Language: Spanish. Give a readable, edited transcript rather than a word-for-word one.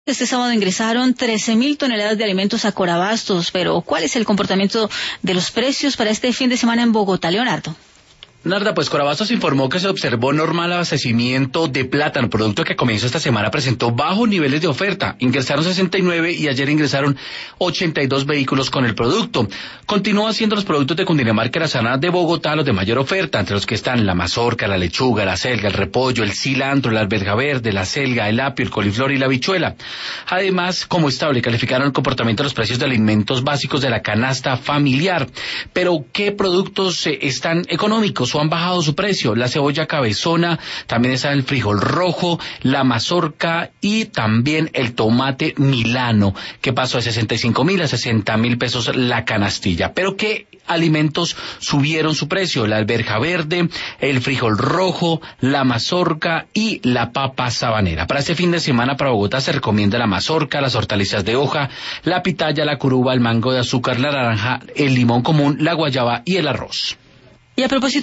Este sábado ingresaron 13.000 toneladas de alimentos a Corabastos, pero ¿cuál es el comportamiento de los precios para este fin de semana en Bogotá, Leonardo? Narda, pues Corabastos informó que se observó normal abastecimiento de plátano, producto que a comienzo de esta semana presentó bajos niveles de oferta. Ingresaron 69 y ayer ingresaron 82 vehículos con el producto. Continúan siendo los productos de Cundinamarca y la zona de Bogotá los de mayor oferta, entre los que están la mazorca, la lechuga, la selga, el repollo, el cilantro, la alberja verde, la selga, el apio, el coliflor y la habichuela. Además, como estable calificaron el comportamiento de los precios de alimentos básicos de la canasta familiar. Pero, ¿qué productos están económicos o han bajado su precio? La cebolla cabezona, también está el frijol rojo, la mazorca y también el tomate milano, que pasó de 65.000 a 60.000 pesos la canastilla. Pero ¿qué alimentos subieron su precio? La alberja verde, el frijol rojo, la mazorca y la papa sabanera. Para este fin de semana para Bogotá se recomienda la mazorca, las hortalizas de hoja, la pitaya, la curuba, el mango de azúcar, la naranja, el limón común, la guayaba y el arroz. Y a propósito